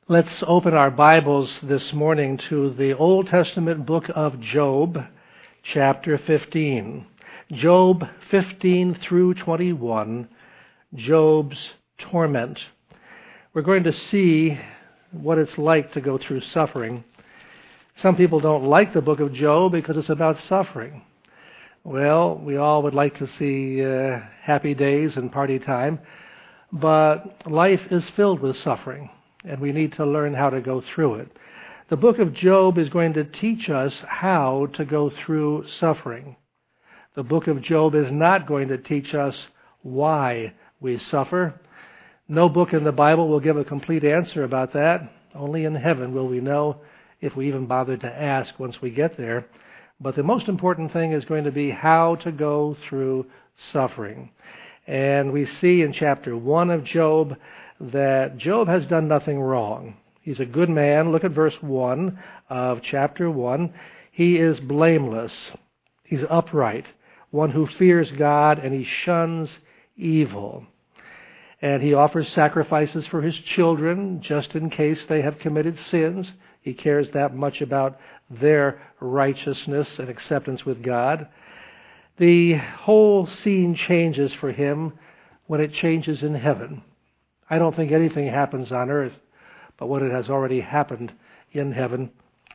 Let's open our Bibles this morning to the Old Testament book of Job, chapter 15. Job 15 through 21, Job's torment. We're going to see what it's like to go through suffering. Some people don't like the book of Job because it's about suffering. Well, we all would like to see happy days and party time, but life is filled with suffering, and we need to learn how to go through it. The book of Job is going to teach us how to go through suffering. The book of Job is not going to teach us why we suffer. No book in the Bible will give a complete answer about that. Only in heaven will we know, if we even bother to ask once we get there. But the most important thing is going to be how to go through suffering. And we see in chapter 1 of Job that Job has done nothing wrong. He's a good man. Look at verse 1 of chapter 1. He is blameless. He's upright, one who fears God, and he shuns evil. And he offers sacrifices for his children, just in case they have committed sins. He cares that much about their righteousness and acceptance with God. The whole scene changes for him when it changes in heaven. I don't think anything happens on earth but what it has already happened in heaven.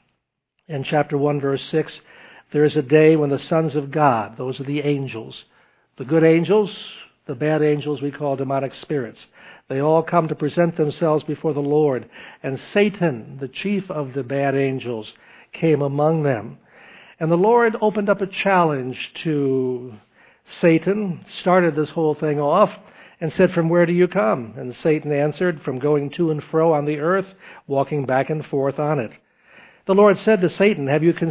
In chapter 1, verse 6, there is a day when the sons of God, those are the angels, the good angels, the bad angels we call demonic spirits, they all come to present themselves before the Lord. And Satan, the chief of the bad angels, came among them. And the Lord opened up a challenge to Satan, started this whole thing off, and said, "From where do you come?" And Satan answered, "From going to and fro on the earth, walking back and forth on it." The Lord said to Satan, have you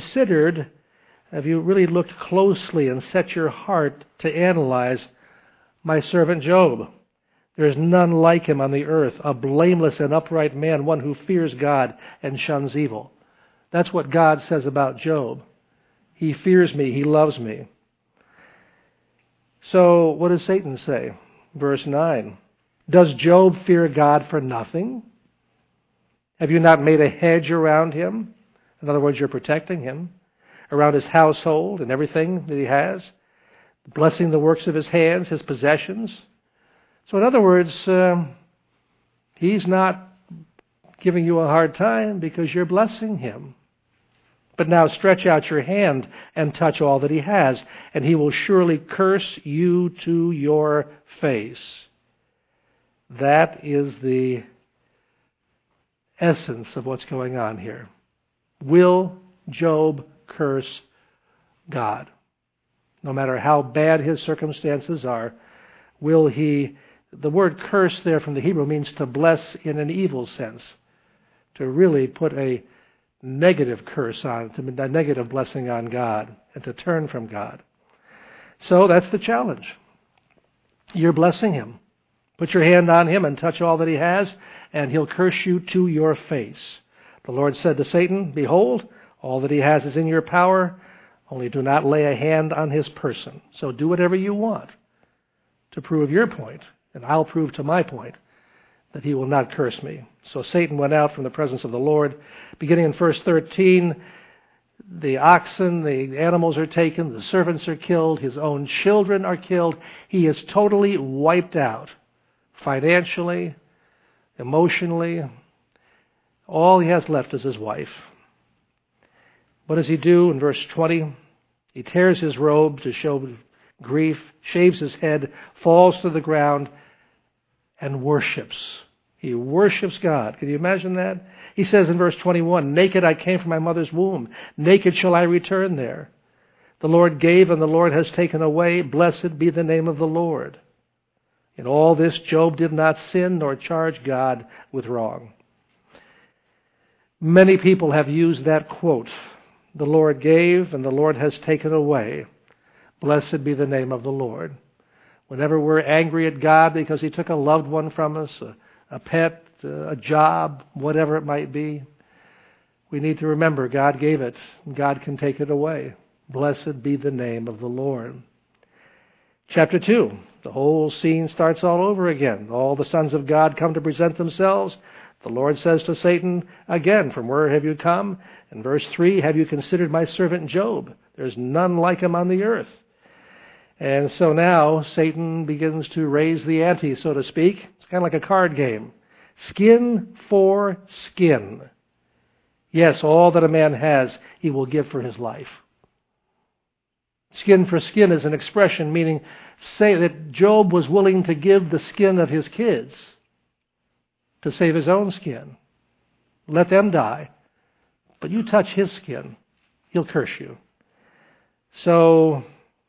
really looked closely and set your heart to analyze my servant Job? There is none like him on the earth, a blameless and upright man, one who fears God and shuns evil. That's what God says about Job. He fears me, he loves me. So what does Satan say? Verse 9, does Job fear God for nothing? Have you not made a hedge around him? In other words, you're protecting him, around his household and everything that he has, blessing the works of his hands, his possessions. So in other words, he's not giving you a hard time because you're blessing him. But now stretch out your hand and touch all that he has, and he will surely curse you to your face. That is the essence of what's going on here. Will Job curse God? No matter how bad his circumstances are, will he... The word curse there from the Hebrew means to bless in an evil sense, to really put a negative curse on, a negative blessing on God, and to turn from God. So that's the challenge. You're blessing him. Put your hand on him and touch all that he has, and he'll curse you to your face. The Lord said to Satan, behold, all that he has is in your power, only do not lay a hand on his person. So do whatever you want to prove your point, and I'll prove to my point that he will not curse me. So Satan went out from the presence of the Lord. Beginning in verse 13, the oxen, the animals are taken, the servants are killed, his own children are killed. He is totally wiped out, financially, emotionally. All he has left is his wife. What does he do in verse 20? He tears his robe to show grief, shaves his head, falls to the ground, and worships. He worships God. Can you imagine that? He says in verse 21, naked I came from my mother's womb. Naked shall I return there. The Lord gave and the Lord has taken away. Blessed be the name of the Lord. In all this, Job did not sin nor charge God with wrong. Many people have used that quote. The Lord gave and the Lord has taken away. Blessed be the name of the Lord. Whenever we're angry at God because he took a loved one from us, a pet, a job, whatever it might be, we need to remember God gave it. God can take it away. Blessed be the name of the Lord. Chapter 2, the whole scene starts all over again. All the sons of God come to present themselves. The Lord says to Satan again, from where have you come? In verse 3, have you considered my servant Job? There's none like him on the earth. And so now Satan begins to raise the ante, so to speak. It's kind of like a card game. Skin for skin. Yes, all that a man has, he will give for his life. Skin for skin is an expression meaning say that Job was willing to give the skin of his kids to save his own skin. Let them die. But you touch his skin, he'll curse you. So,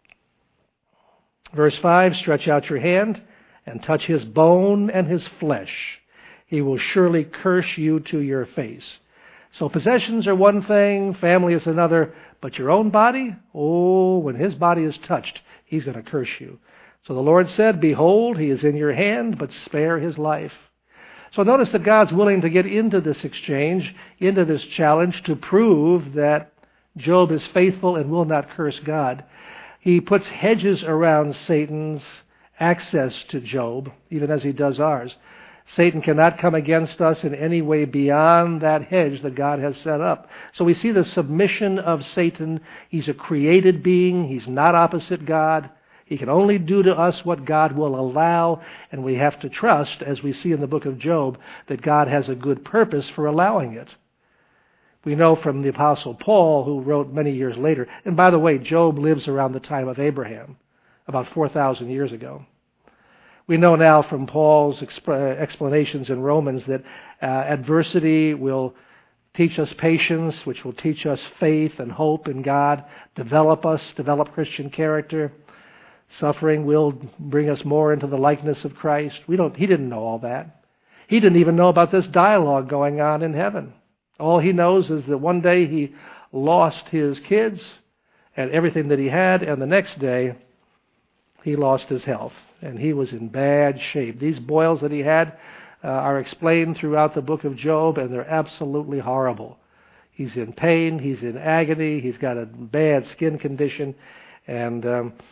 verse 5, stretch out your hand and touch his bone and his flesh. He will surely curse you to your face. So possessions are one thing, family is another, but your own body, oh, when his body is touched, he's going to curse you. So the Lord said, behold, he is in your hand, but spare his life. So notice that God's willing to get into this exchange, into this challenge, to prove that Job is faithful and will not curse God. He puts hedges around Satan's access to Job, even as he does ours. Satan cannot come against us in any way beyond that hedge that God has set up. So we see the submission of Satan. He's a created being. He's not opposite God. He can only do to us what God will allow, and we have to trust, as we see in the book of Job, that God has a good purpose for allowing it. We know from the Apostle Paul, who wrote many years later, and by the way, Job lives around the time of Abraham, about 4,000 years ago. We know now from Paul's explanations in Romans that adversity will teach us patience, which will teach us faith and hope in God, develop Christian character. Suffering will bring us more into the likeness of Christ. He didn't know all that. He didn't even know about this dialogue going on in heaven. All he knows is that one day he lost his kids and everything that he had, and the next day he lost his health, and he was in bad shape. These boils that he had are explained throughout the book of Job, and they're absolutely horrible. He's in pain, he's in agony, he's got a bad skin condition, and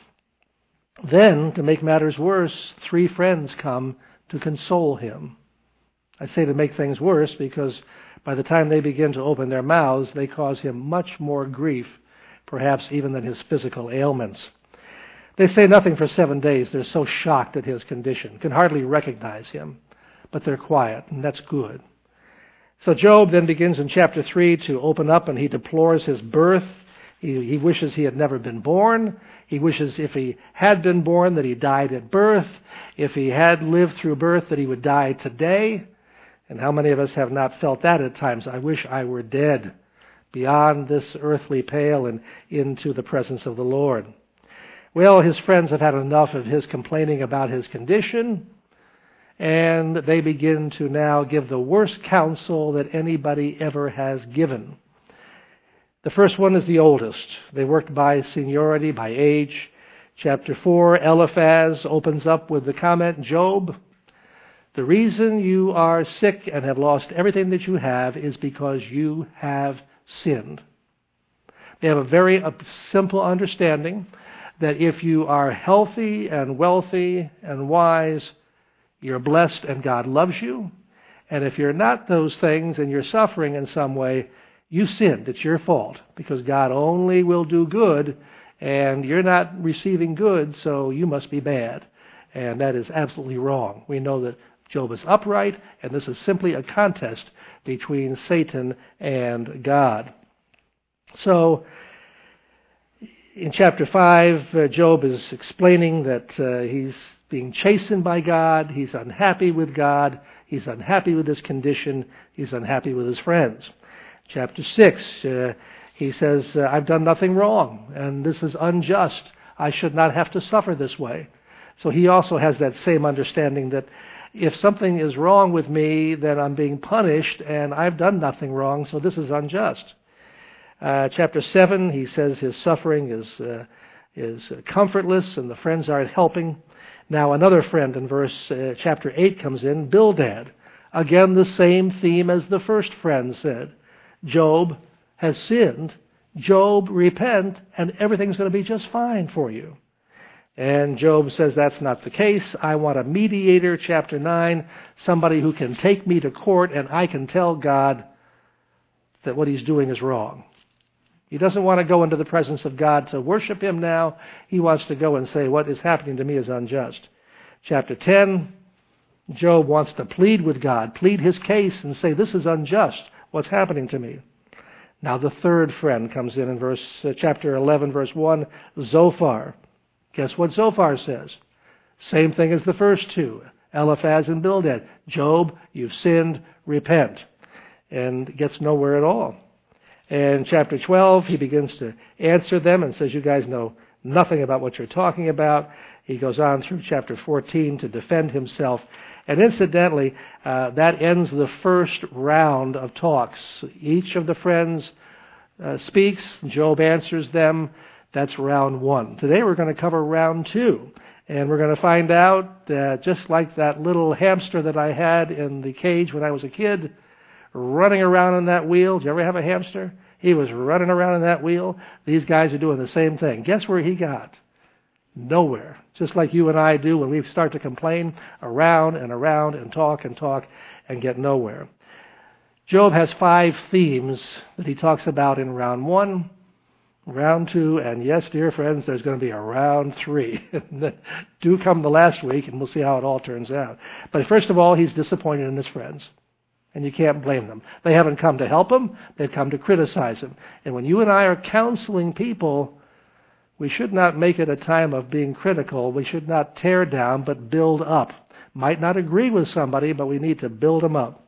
then, to make matters worse, 3 friends come to console him. I say to make things worse because by the time they begin to open their mouths, they cause him much more grief, perhaps even than his physical ailments. They say nothing for 7 days. They're so shocked at his condition, can hardly recognize him, but they're quiet, and that's good. So Job then begins in chapter 3 to open up, and he deplores his birth. He wishes he had never been born. He wishes if he had been born that he died at birth. If he had lived through birth that he would die today. And how many of us have not felt that at times? I wish I were dead, beyond this earthly pale and into the presence of the Lord. Well, his friends have had enough of his complaining about his condition, and they begin to now give the worst counsel that anybody ever has given. The first one is the oldest. They worked by seniority, by age. Chapter 4, Eliphaz opens up with the comment, Job, the reason you are sick and have lost everything that you have is because you have sinned. They have a very simple understanding that if you are healthy and wealthy and wise, you're blessed and God loves you. And if you're not those things and you're suffering in some way, you sinned. It's your fault because God only will do good and you're not receiving good, so you must be bad. And that is absolutely wrong. We know that Job is upright, and this is simply a contest between Satan and God. So, in chapter 5, Job is explaining that he's being chastened by God, he's unhappy with God, he's unhappy with his condition, he's unhappy with his friends. Chapter 6, he says, I've done nothing wrong, and this is unjust. I should not have to suffer this way. So he also has that same understanding that if something is wrong with me, then I'm being punished, and I've done nothing wrong, so this is unjust. Chapter 7, he says his suffering is comfortless, and the friends aren't helping. Now another friend in chapter 8 comes in, Bildad. Again, the same theme as the first friend said. Job has sinned. Job, repent, and everything's going to be just fine for you. And Job says that's not the case. I want a mediator, chapter 9, somebody who can take me to court and I can tell God that what he's doing is wrong. He doesn't want to go into the presence of God to worship him now. He wants to go and say, what is happening to me is unjust. Chapter 10, Job wants to plead with God, plead his case and say, this is unjust, what's happening to me. Now the third friend comes in chapter 11, verse 1, Zophar. Guess what Zophar says? Same thing as the first two, Eliphaz and Bildad. Job, you've sinned, repent. And gets nowhere at all. And chapter 12, he begins to answer them and says, you guys know nothing about what you're talking about. He goes on through chapter 14 to defend himself. And incidentally, that ends the first round of talks. Each of the friends speaks. Job answers them. That's round 1. Today we're going to cover round 2. And we're going to find out that just like that little hamster that I had in the cage when I was a kid, running around in that wheel. Did you ever have a hamster? He was running around in that wheel. These guys are doing the same thing. Guess where he got? Nowhere. Just like you and I do when we start to complain around and talk and get nowhere. Job has 5 themes that he talks about in round 1, round 2, and yes, dear friends, there's going to be a round 3. Do come the last week and we'll see how it all turns out. But first of all, he's disappointed in his friends. And you can't blame them. They haven't come to help him. They've come to criticize him. And when you and I are counseling people, we should not make it a time of being critical. We should not tear down, but build up. Might not agree with somebody, but we need to build them up.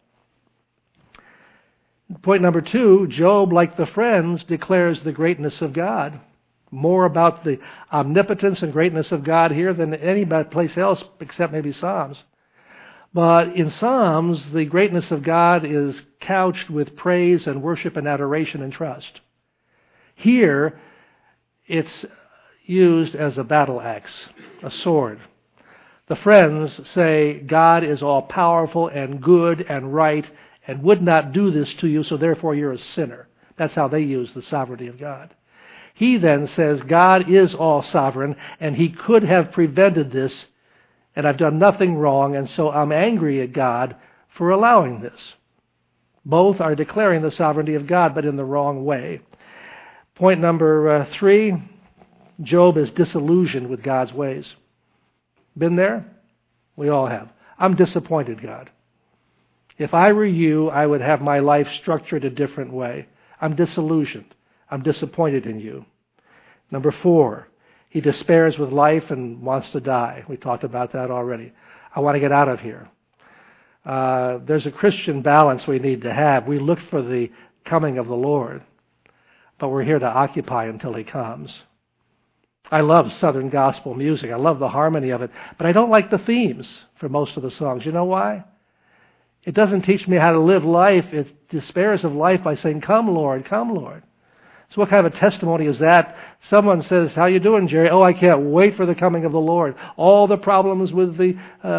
Point number 2, Job, like the friends, declares the greatness of God. More about the omnipotence and greatness of God here than any place else except maybe Psalms. But in Psalms, the greatness of God is couched with praise and worship and adoration and trust. Here, it's used as a battle axe, a sword. The friends say God is all-powerful and good and right and would not do this to you, so therefore you're a sinner. That's how they use the sovereignty of God. He then says God is all-sovereign and he could have prevented this, and I've done nothing wrong, and so I'm angry at God for allowing this. Both are declaring the sovereignty of God, but in the wrong way. Point number 3, Job is disillusioned with God's ways. Been there? We all have. I'm disappointed, God. If I were you, I would have my life structured a different way. I'm disillusioned. I'm disappointed in you. Number 4, he despairs with life and wants to die. We talked about that already. I want to get out of here. There's a Christian balance we need to have. We look for the coming of the Lord, but we're here to occupy until he comes. I love Southern gospel music. I love the harmony of it, but I don't like the themes for most of the songs. You know why? It doesn't teach me how to live life. It despairs of life by saying, come, Lord, come, Lord. So what kind of a testimony is that? Someone says, how you doing, Jerry? Oh, I can't wait for the coming of the Lord. All the problems with the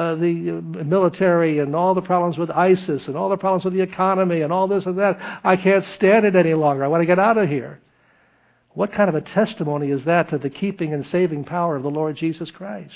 military and all the problems with ISIS and all the problems with the economy and all this and that. I can't stand it any longer. I want to get out of here. What kind of a testimony is that to the keeping and saving power of the Lord Jesus Christ?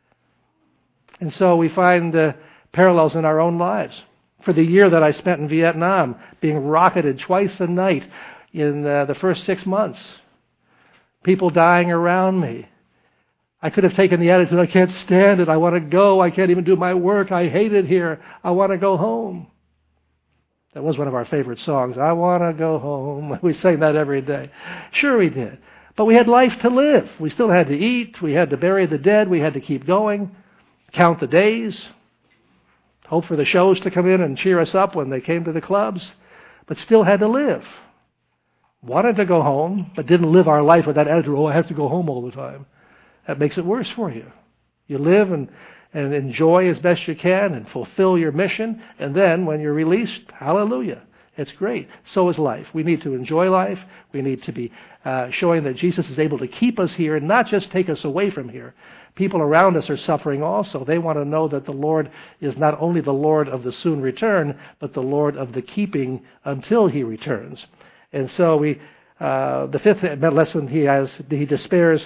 And so we find parallels in our own lives. For the year that I spent in Vietnam, being rocketed twice a night, in the first 6 months, people dying around me. I could have taken the attitude, I can't stand it, I want to go, I can't even do my work, I hate it here, I want to go home. That was one of our favorite songs, I want to go home. We sang that every day. Sure we did. But we had life to live. We still had to eat, we had to bury the dead, we had to keep going, count the days, hope for the shows to come in and cheer us up when they came to the clubs, but still had to live. Wanted to go home, but didn't live our life with that attitude, oh, I have to go home all the time. That makes it worse for you. You live and enjoy as best you can and fulfill your mission, and then when you're released, hallelujah, it's great. So is life. We need to enjoy life. We need to be showing that Jesus is able to keep us here and not just take us away from here. People around us are suffering also. They want to know that the Lord is not only the Lord of the soon return, but the Lord of the keeping until he returns. And so the fifth lesson he despairs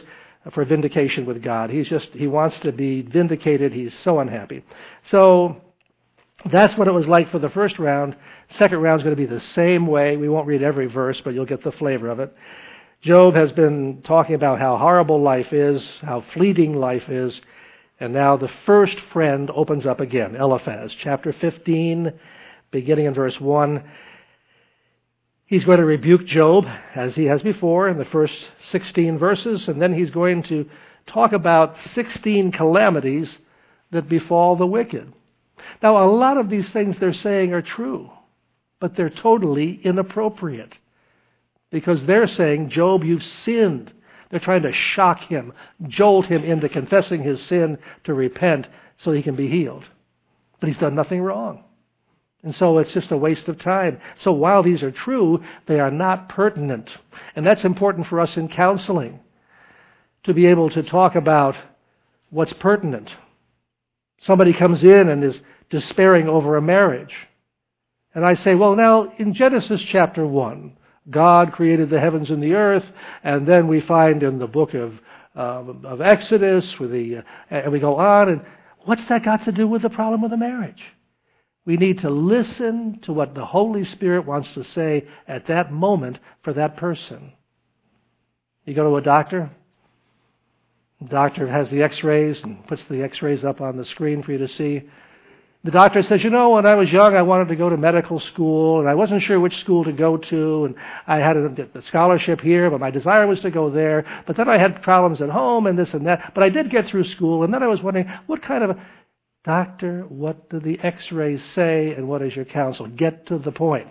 for vindication with God. He wants to be vindicated. He's so unhappy. So that's what it was like for the first round. Second round is going to be the same way. We won't read every verse, but you'll get the flavor of it. Job has been talking about how horrible life is, how fleeting life is, and now the first friend opens up again, Eliphaz. Chapter 15, beginning in verse 1. He's going to rebuke Job, as he has before, in the first 16 verses, and then he's going to talk about 16 calamities that befall the wicked. Now, a lot of these things they're saying are true, but they're totally inappropriate, because they're saying, Job, you've sinned. They're trying to shock him, jolt him into confessing his sin to repent so he can be healed. But he's done nothing wrong. And so it's just a waste of time. So while these are true, they are not pertinent. And that's important for us in counseling, to be able to talk about what's pertinent. Somebody comes in and is despairing over a marriage. And I say, well, now, in Genesis chapter 1, God created the heavens and the earth, and then we find in the book of Exodus, and we go on, and what's that got to do with the problem of the marriage? We need to listen to what the Holy Spirit wants to say at that moment for that person. You go to a doctor. The doctor has the x-rays and puts the x-rays up on the screen for you to see. The doctor says, when I was young, I wanted to go to medical school, and I wasn't sure which school to go to, and I had a scholarship here, but my desire was to go there, but then I had problems at home and this and that, but I did get through school, and then I was wondering, what kind of doctor, what do the x-rays say, and what is your counsel? Get to the point.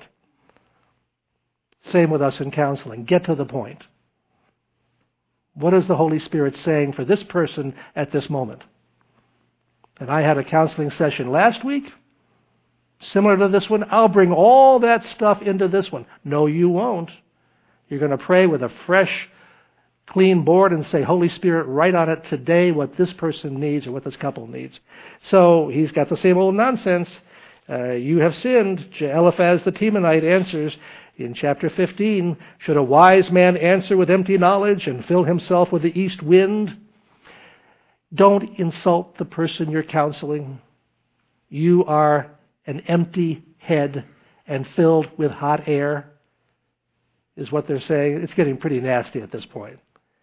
Same with us in counseling. Get to the point. What is the Holy Spirit saying for this person at this moment? And I had a counseling session last week, similar to this one. I'll bring all that stuff into this one. No, you won't. You're going to pray with a fresh, clean board and say, Holy Spirit, write on it today what this person needs or what this couple needs. So he's got the same old nonsense. You have sinned. Eliphaz the Temanite answers in chapter 15, should a wise man answer with empty knowledge and fill himself with the east wind? Don't insult the person you're counseling. You are an empty head and filled with hot air, is what they're saying. It's getting pretty nasty at this point.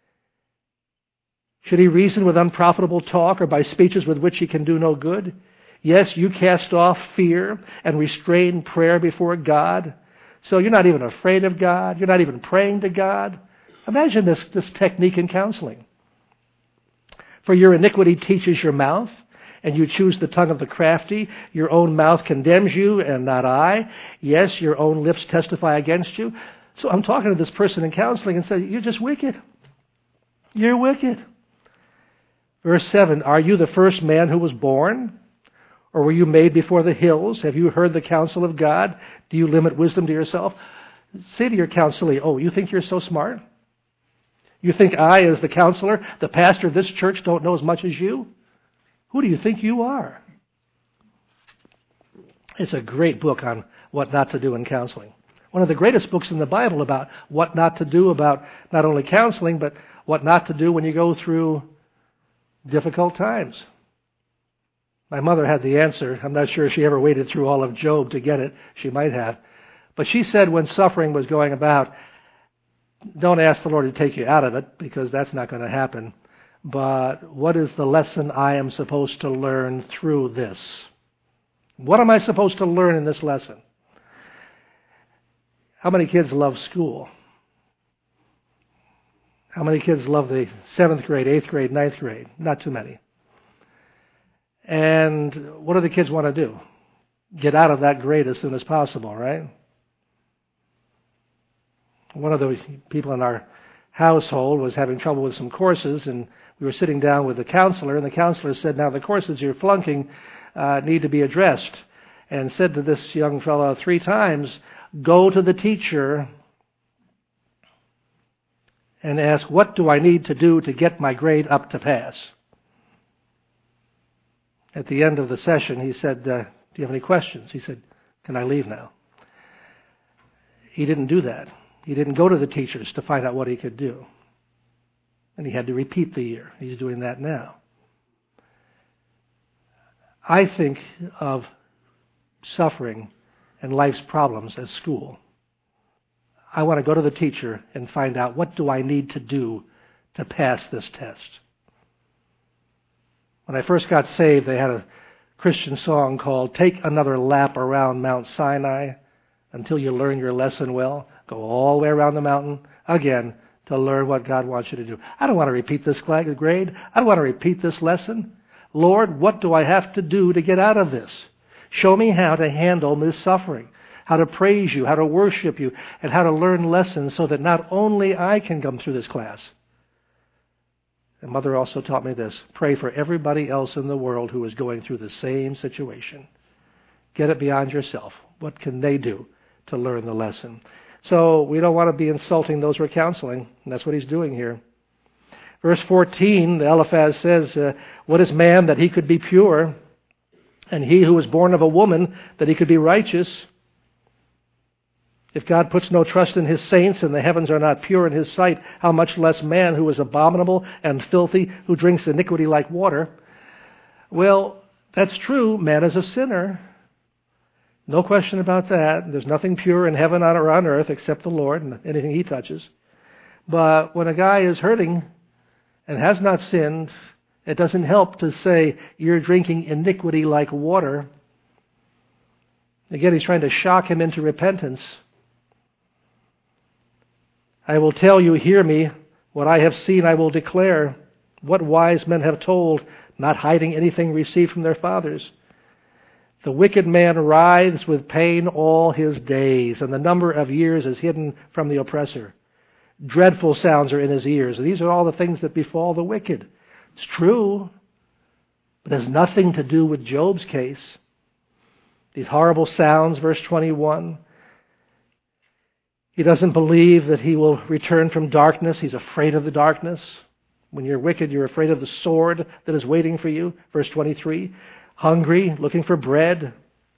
Should he reason with unprofitable talk or by speeches with which he can do no good? Yes, you cast off fear and restrain prayer before God. So you're not even afraid of God. You're not even praying to God. Imagine this technique in counseling. For your iniquity teaches your mouth, and you choose the tongue of the crafty. Your own mouth condemns you, and not I. Yes, your own lips testify against you. So I'm talking to this person in counseling and say, you're just wicked. You're wicked. Verse 7, are you the first man who was born? Or were you made before the hills? Have you heard the counsel of God? Do you limit wisdom to yourself? Say to your counselee, oh, you think you're so smart? You think I, as the counselor, the pastor of this church, don't know as much as you? Who do you think you are? It's a great book on what not to do in counseling. One of the greatest books in the Bible about what not to do, about not only counseling, but what not to do when you go through difficult times. My mother had the answer. I'm not sure if she ever waded through all of Job to get it. She might have. But she said when suffering was going about, don't ask the Lord to take you out of it, because that's not going to happen. But what is the lesson I am supposed to learn through this? What am I supposed to learn in this lesson? How many kids love school? How many kids love the 7th grade, 8th grade, 9th grade? Not too many. And what do the kids want to do? Get out of that grade as soon as possible, right? One of the people in our household was having trouble with some courses, and we were sitting down with the counselor, and the counselor said, now the courses you're flunking need to be addressed, and said to this young fellow 3 times, go to the teacher and ask, what do I need to do to get my grade up to pass? At the end of the session, he said, do you have any questions? He said, can I leave now? He didn't do that. He didn't go to the teachers to find out what he could do. And he had to repeat the year. He's doing that now. I think of suffering and life's problems as school. I want to go to the teacher and find out, what do I need to do to pass this test? When I first got saved, they had a Christian song called "Take Another Lap Around Mount Sinai Until You Learn Your Lesson Well." Go all the way around the mountain again to learn what God wants you to do. I don't want to repeat this grade. I don't want to repeat this lesson. Lord, what do I have to do to get out of this? Show me how to handle this suffering, how to praise you, how to worship you, and how to learn lessons so that not only I can come through this class. And Mother also taught me this: pray for everybody else in the world who is going through the same situation. Get it beyond yourself. What can they do to learn the lesson? So we don't want to be insulting those we're counseling, and that's what he's doing here. Verse 14, Eliphaz says, what is man that he could be pure, and he who was born of a woman that he could be righteous? If God puts no trust in his saints and the heavens are not pure in his sight, how much less man who is abominable and filthy, who drinks iniquity like water? Well, that's true. Man is a sinner. No question about that. There's nothing pure in heaven or on earth except the Lord and anything he touches. But when a guy is hurting and has not sinned, it doesn't help to say, you're drinking iniquity like water. Again, he's trying to shock him into repentance. I will tell you, hear me, what I have seen I will declare, what wise men have told, not hiding anything received from their fathers. The wicked man writhes with pain all his days, and the number of years is hidden from the oppressor. Dreadful sounds are in his ears, and these are all the things that befall the wicked. It's true, but it has nothing to do with Job's case. These horrible sounds, verse 21. He doesn't believe that he will return from darkness. He's afraid of the darkness. When you're wicked, you're afraid of the sword that is waiting for you. Verse 23. Hungry, looking for bread.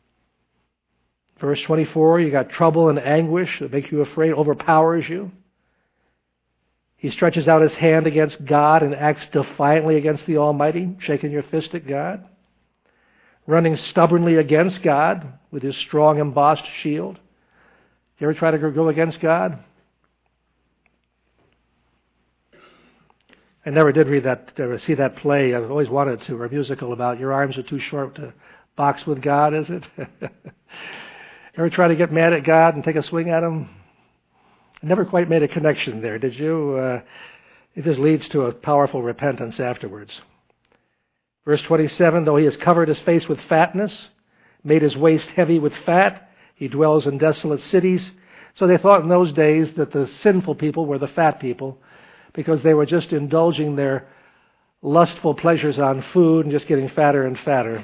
Verse 24, you got trouble and anguish that make you afraid, overpowers you. He stretches out his hand against God and acts defiantly against the Almighty, shaking your fist at God. Running stubbornly against God with his strong embossed shield. You ever try to go against God? I never did see that play. I've always wanted to, or a musical about your arms are too short to box with God, is it? Ever try to get mad at God and take a swing at him? I never quite made a connection there, did you? It just leads to a powerful repentance afterwards. Verse 27, though he has covered his face with fatness, made his waist heavy with fat, he dwells in desolate cities. So they thought in those days that the sinful people were the fat people because they were just indulging their lustful pleasures on food and just getting fatter and fatter.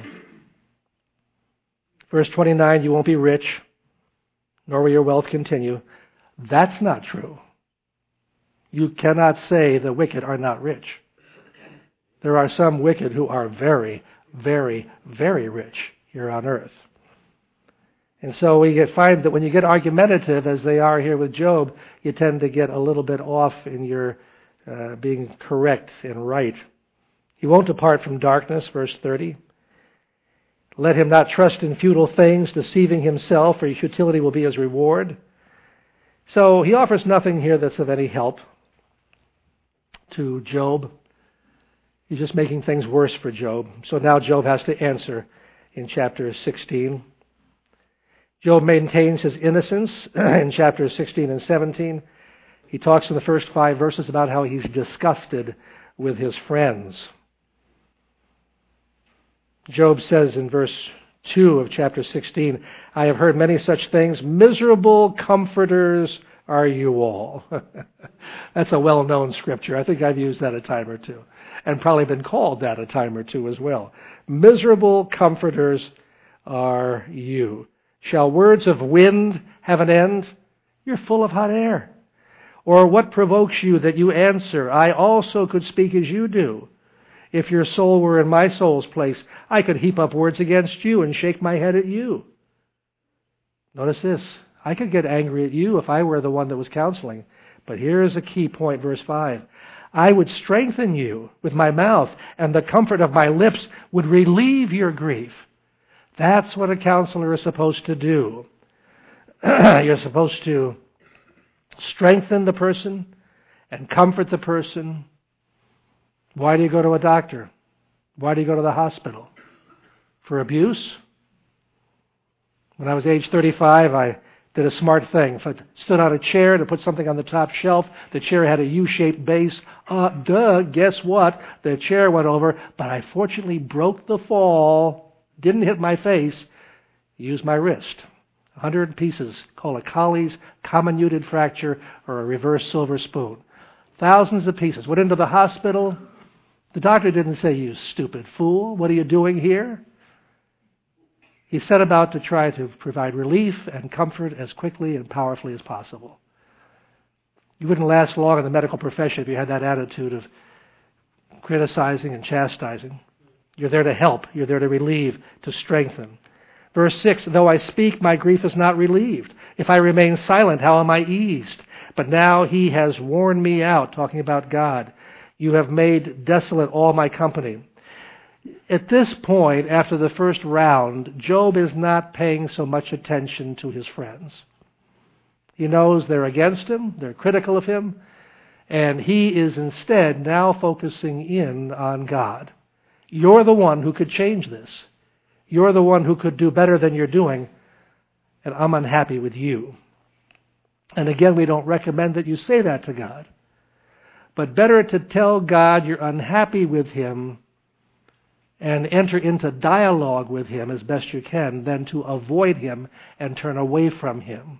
Verse 29, you won't be rich, nor will your wealth continue. That's not true. You cannot say the wicked are not rich. There are some wicked who are very, very, very rich here on earth. And so we find that when you get argumentative, as they are here with Job, you tend to get a little bit off in your being correct and right. He won't depart from darkness, verse 30. Let him not trust in futile things, deceiving himself, for futility will be his reward. So he offers nothing here that's of any help to Job. He's just making things worse for Job. So now Job has to answer in chapter 16. Job maintains his innocence in chapters 16 and 17. He talks in the first 5 verses about how he's disgusted with his friends. Job says in verse 2 of chapter 16, I have heard many such things. Miserable comforters are you all. That's a well-known scripture. I think I've used that a time or two, and probably been called that a time or two as well. Miserable comforters are you. Shall words of wind have an end? You're full of hot air. Or what provokes you that you answer? I also could speak as you do. If your soul were in my soul's place, I could heap up words against you and shake my head at you. Notice this. I could get angry at you if I were the one that was counseling. But here is a key point, verse 5. I would strengthen you with my mouth, and the comfort of my lips would relieve your grief. That's what a counselor is supposed to do. You're supposed to strengthen the person and comfort the person. Why do you go to a doctor? Why do you go to the hospital? For abuse? When I was age 35, I did a smart thing. If I stood on a chair to put something on the top shelf, the chair had a U-shaped base. Guess what? The chair went over, but I fortunately broke the fall, didn't hit my face, used my wrist. 100 pieces, called a Colles comminuted fracture or a reverse silver spoon. Thousands of pieces. Went into the hospital. The doctor didn't say, "You stupid fool, what are you doing here?" He set about to try to provide relief and comfort as quickly and powerfully as possible. You wouldn't last long in the medical profession if you had that attitude of criticizing and chastising. You're there to help. You're there to relieve, to strengthen. Verse 6, though I speak, my grief is not relieved. If I remain silent, how am I eased? But now he has worn me out, talking about God. You have made desolate all my company. At this point, after the first round, Job is not paying so much attention to his friends. He knows they're against him, they're critical of him, and he is instead now focusing in on God. You're the one who could change this. You're the one who could do better than you're doing, and I'm unhappy with you. And again, we don't recommend that you say that to God. But better to tell God you're unhappy with him and enter into dialogue with him as best you can than to avoid him and turn away from him.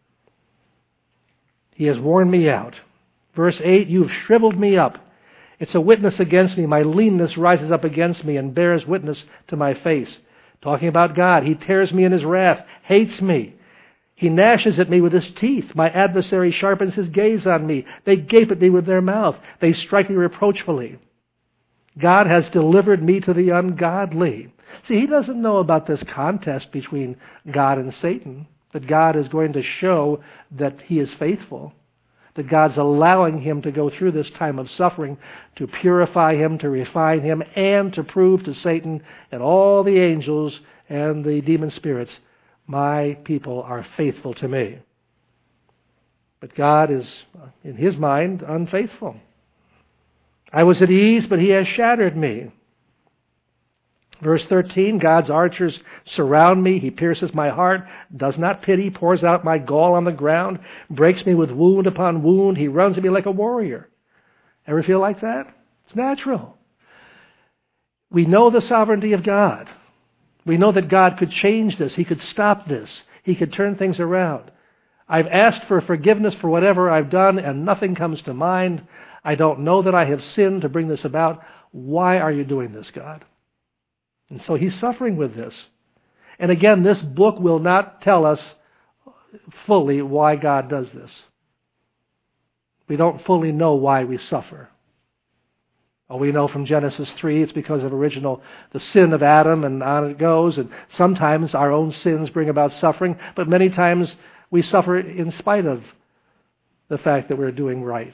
He has worn me out. Verse 8, you've shriveled me up. It's a witness against me. My leanness rises up against me and bears witness to my face. Talking about God, he tears me in his wrath, hates me. He gnashes at me with his teeth. My adversary sharpens his gaze on me. They gape at me with their mouth. They strike me reproachfully. God has delivered me to the ungodly. See, he doesn't know about this contest between God and Satan, that God is going to show that he is faithful, that God's allowing him to go through this time of suffering to purify him, to refine him, and to prove to Satan and all the angels and the demon spirits, my people are faithful to me. But God is, in his mind, unfaithful. I was at ease, but he has shattered me. Verse 13, God's archers surround me. He pierces my heart, does not pity, pours out my gall on the ground, breaks me with wound upon wound. He runs at me like a warrior. Ever feel like that? It's natural. We know the sovereignty of God. We know that God could change this. He could stop this. He could turn things around. I've asked for forgiveness for whatever I've done, and nothing comes to mind. I don't know that I have sinned to bring this about. Why are you doing this, God? And so he's suffering with this. And again, this book will not tell us fully why God does this. We don't fully know why we suffer. Well, we know from Genesis 3 it's because of the sin of Adam, and on it goes. And sometimes our own sins bring about suffering, but many times we suffer in spite of the fact that we're doing right.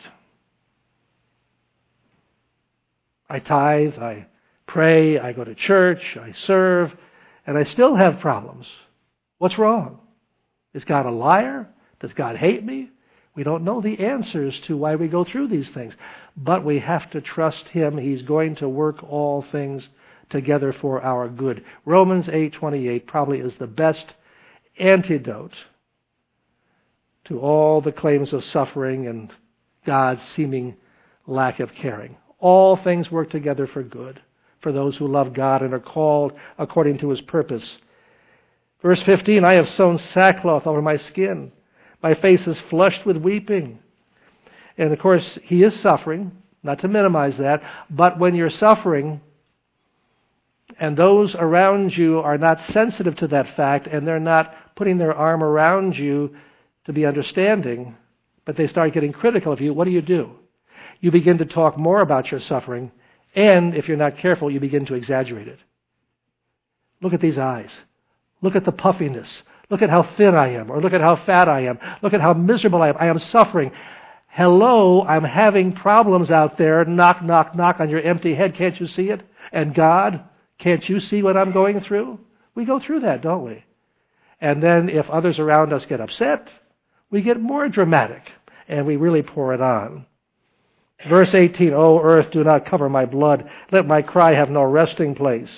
I tithe, I pray, I go to church, I serve, and I still have problems. What's wrong? Is God a liar? Does God hate me? We don't know the answers to why we go through these things. But we have to trust him. He's going to work all things together for our good. Romans 8:28 probably is the best antidote to all the claims of suffering and God's seeming lack of caring. All things work together for good, for those who love God and are called according to his purpose. Verse 15, I have sewn sackcloth over my skin. My face is flushed with weeping. And of course, he is suffering, not to minimize that, but when you're suffering and those around you are not sensitive to that fact and they're not putting their arm around you to be understanding, but they start getting critical of you, what do? You begin to talk more about your suffering, and if you're not careful, you begin to exaggerate it. Look at these eyes. Look at the puffiness. Look at how thin I am, or look at how fat I am. Look at how miserable I am. I am suffering. Hello, I'm having problems out there. Knock, knock, knock on your empty head. Can't you see it? And God, can't you see what I'm going through? We go through that, don't we? And then if others around us get upset, we get more dramatic, and we really pour it on. Verse 18, O earth, do not cover my blood. Let my cry have no resting place.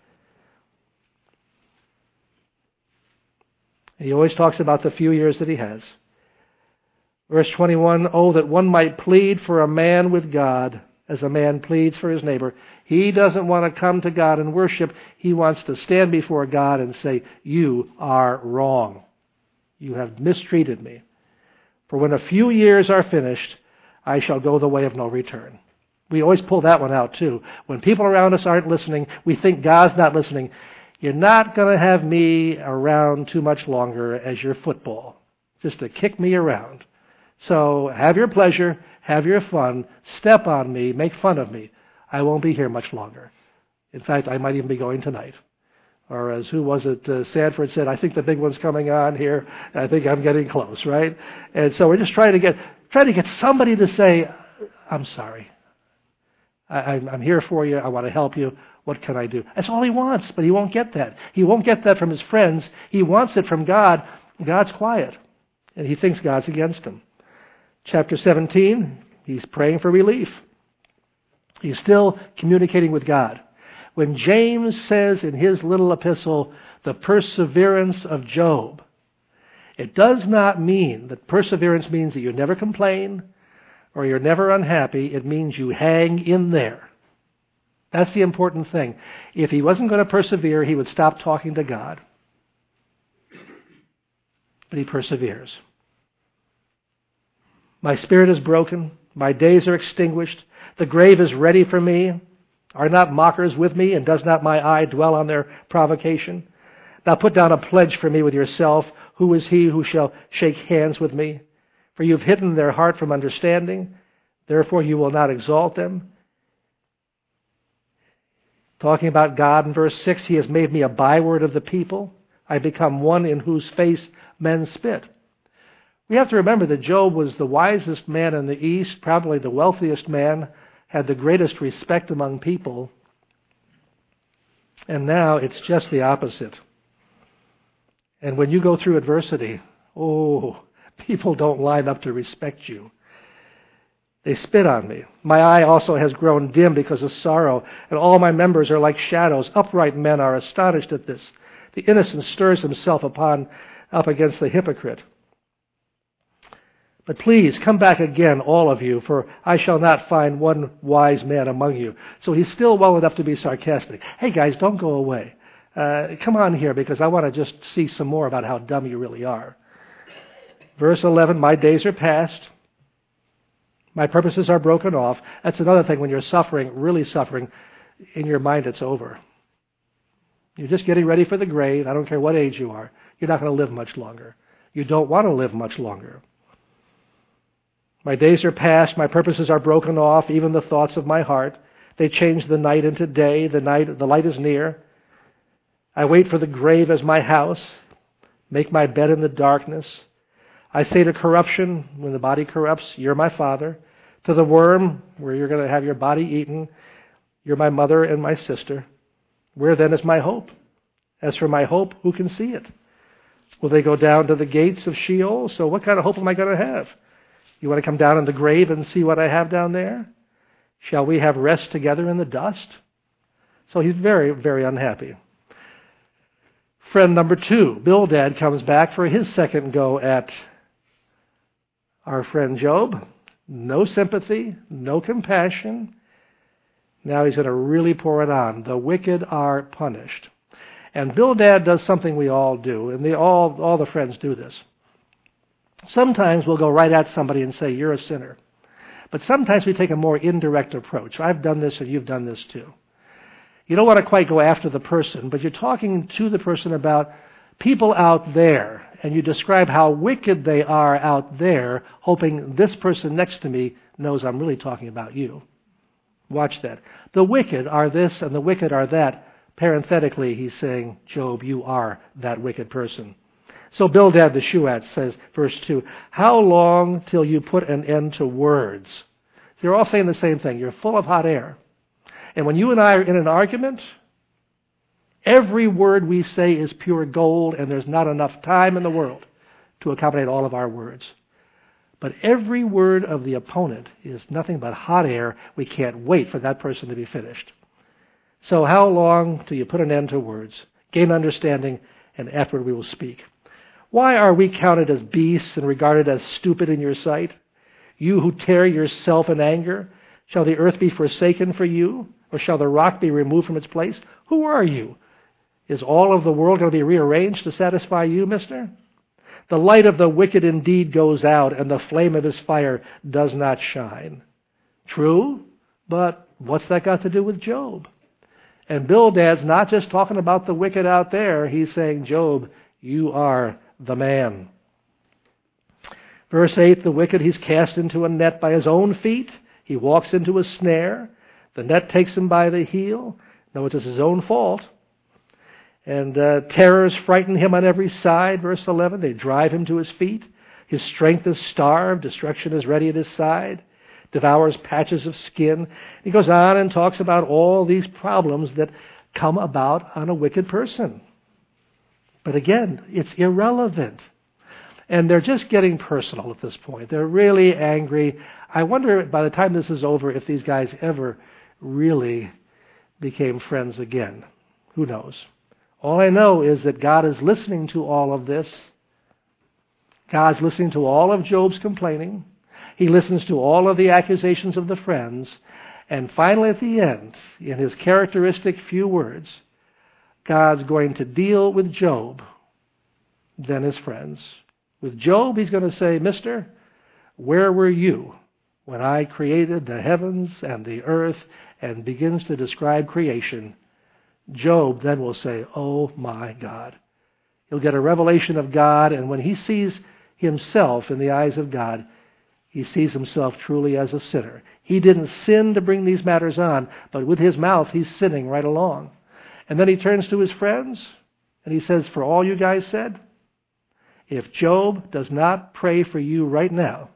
He always talks about the few years that he has. Verse 21, oh, that one might plead for a man with God as a man pleads for his neighbor. He doesn't want to come to God and worship. He wants to stand before God and say, you are wrong. You have mistreated me. For when a few years are finished, I shall go the way of no return. We always pull that one out too. When people around us aren't listening, we think God's not listening. You're not going to have me around too much longer as your football, just to kick me around. So have your pleasure, have your fun, step on me, make fun of me. I won't be here much longer. In fact, I might even be going tonight. Or as who was it, Sanford said, I think the big one's coming on here. I think I'm getting close, right? And so we're just trying to get somebody to say, I'm sorry. I'm here for you. I want to help you. What can I do? That's all he wants, but he won't get that. He won't get that from his friends. He wants it from God. God's quiet, and he thinks God's against him. Chapter 17, he's praying for relief. He's still communicating with God. When James says in his little epistle, the perseverance of Job, it does not mean that perseverance means that you never complain or you're never unhappy. It means you hang in there. That's the important thing. If he wasn't going to persevere, he would stop talking to God. But he perseveres. My spirit is broken. My days are extinguished. The grave is ready for me. Are not mockers with me, and does not my eye dwell on their provocation? Now put down a pledge for me with yourself. Who is he who shall shake hands with me? For you've hidden their heart from understanding. Therefore you will not exalt them. Talking about God in verse 6, he has made me a byword of the people. I become one in whose face men spit. We have to remember that Job was the wisest man in the East, probably the wealthiest man, had the greatest respect among people. And now it's just the opposite. And when you go through adversity, people don't line up to respect you. They spit on me. My eye also has grown dim because of sorrow, and all my members are like shadows. Upright men are astonished at this. The innocent stirs himself up against the hypocrite. But please, come back again, all of you, for I shall not find one wise man among you. So he's still well enough to be sarcastic. Hey guys, don't go away. Come on here, because I want to just see some more about how dumb you really are. Verse 11, my days are past. My purposes are broken off. That's another thing when you're suffering, really suffering, in your mind it's over. You're just getting ready for the grave. I don't care what age you are. You're not going to live much longer. You don't want to live much longer. My days are past. My purposes are broken off, even the thoughts of my heart. They change the night into day. The light is near. I wait for the grave as my house, make my bed in the darkness. I say to corruption, when the body corrupts, you're my father. To the worm, where you're going to have your body eaten, you're my mother and my sister. Where then is my hope? As for my hope, who can see it? Will they go down to the gates of Sheol? So what kind of hope am I going to have? You want to come down in the grave and see what I have down there? Shall we have rest together in the dust? So he's very, very unhappy. Friend number 2, Bildad, comes back for his second go at our friend Job. No sympathy, no compassion. Now he's going to really pour it on. The wicked are punished. And Bildad does something we all do, and all the friends do this. Sometimes we'll go right at somebody and say, you're a sinner. But sometimes we take a more indirect approach. I've done this and you've done this too. You don't want to quite go after the person, but you're talking to the person about people out there, and you describe how wicked they are out there, hoping this person next to me knows I'm really talking about you. Watch that. The wicked are this and the wicked are that. Parenthetically, he's saying, Job, you are that wicked person. So Bildad the Shuhite says, verse 2, how long till you put an end to words? They're all saying the same thing. You're full of hot air. And when you and I are in an argument, every word we say is pure gold, and there's not enough time in the world to accommodate all of our words. But every word of the opponent is nothing but hot air. We can't wait for that person to be finished. So how long till you put an end to words? Gain understanding, and afterward we will speak. Why are we counted as beasts and regarded as stupid in your sight? You who tear yourself in anger, shall the earth be forsaken for you? Or shall the rock be removed from its place? Who are you? Is all of the world going to be rearranged to satisfy you, mister? The light of the wicked indeed goes out, and the flame of his fire does not shine. True, but what's that got to do with Job? And Bildad's not just talking about the wicked out there. He's saying, Job, you are the man. Verse 8, the wicked he's cast into a net by his own feet. He walks into a snare. The net takes him by the heel. No, it is his own fault. And terrors frighten him on every side. Verse 11, they drive him to his feet. His strength is starved. Destruction is ready at his side. Devours patches of skin. He goes on and talks about all these problems that come about on a wicked person. But again, it's irrelevant. And they're just getting personal at this point. They're really angry. I wonder, by the time this is over, if these guys ever really became friends again. Who knows? All I know is that God is listening to all of this. God's listening to all of Job's complaining. He listens to all of the accusations of the friends. And finally, at the end, in his characteristic few words, God's going to deal with Job than his friends. With Job, he's going to say, Mister, where were you when I created the heavens and the earth, and begins to describe creation? Job then will say, oh my God. He'll get a revelation of God, and when he sees himself in the eyes of God, he sees himself truly as a sinner. He didn't sin to bring these matters on, but with his mouth he's sinning right along. And then he turns to his friends, and he says, for all you guys said, if Job does not pray for you right now,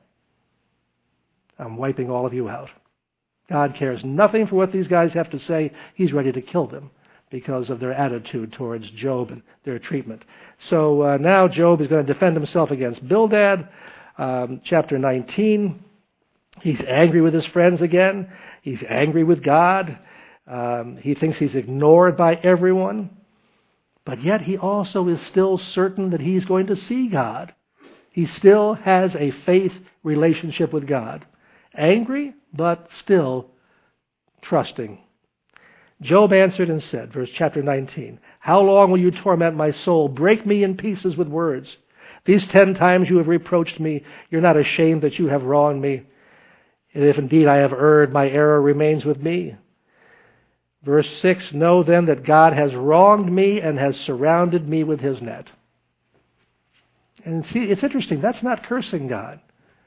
I'm wiping all of you out. God cares nothing for what these guys have to say. He's ready to kill them because of their attitude towards Job and their treatment. So now Job is going to defend himself against Bildad. Chapter 19, he's angry with his friends again. He's angry with God. He thinks he's ignored by everyone. But yet he also is still certain that he's going to see God. He still has a faith relationship with God. Angry, but still trusting. Job answered and said, verse chapter 19, how long will you torment my soul? Break me in pieces with words. These 10 times you have reproached me. You're not ashamed that you have wronged me. And if indeed I have erred, my error remains with me. Verse 6, know then that God has wronged me and has surrounded me with his net. And see, it's interesting. That's not cursing God.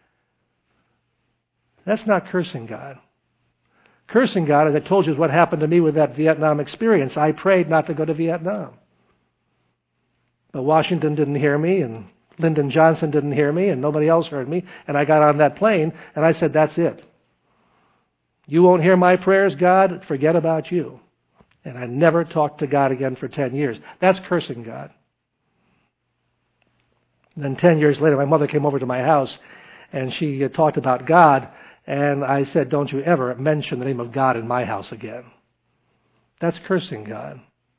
That's not cursing God. Cursing God, as I told you, is what happened to me with that Vietnam experience. I prayed not to go to Vietnam. But Washington didn't hear me, and Lyndon Johnson didn't hear me, and nobody else heard me. And I got on that plane, and I said, that's it. You won't hear my prayers, God? Forget about you. And I never talked to God again for 10 years. That's cursing God. And then 10 years later, my mother came over to my house, and she talked about God, and I said, don't you ever mention the name of God in my house again. That's cursing God.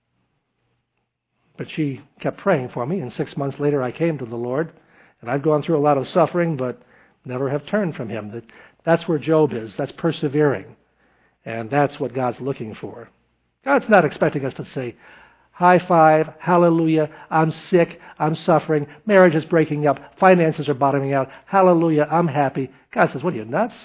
But she kept praying for me, and 6 months later I came to the Lord, and I've gone through a lot of suffering, but never have turned from him. That's where Job is. That's persevering. And that's what God's looking for. God's not expecting us to say, high five, hallelujah, I'm sick, I'm suffering, marriage is breaking up, finances are bottoming out, hallelujah, I'm happy. God says, what are you, nuts?